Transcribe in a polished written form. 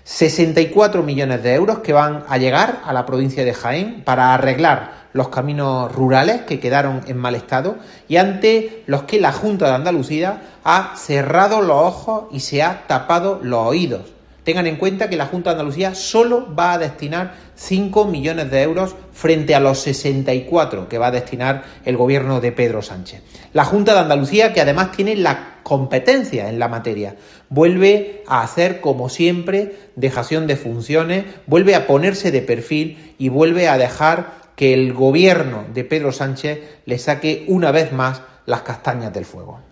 64 millones de euros que van a llegar a la provincia de Jaén para arreglar los caminos rurales que quedaron en mal estado y ante los que la Junta de Andalucía ha cerrado los ojos y se ha tapado los oídos. Tengan en cuenta que la Junta de Andalucía solo va a destinar 5 millones de euros frente a los 64 que va a destinar el gobierno de Pedro Sánchez. La Junta de Andalucía, que además tiene la competencia en la materia, vuelve a hacer, como siempre, dejación de funciones, vuelve a ponerse de perfil y vuelve a dejar que el gobierno de Pedro Sánchez le saque una vez más las castañas del fuego.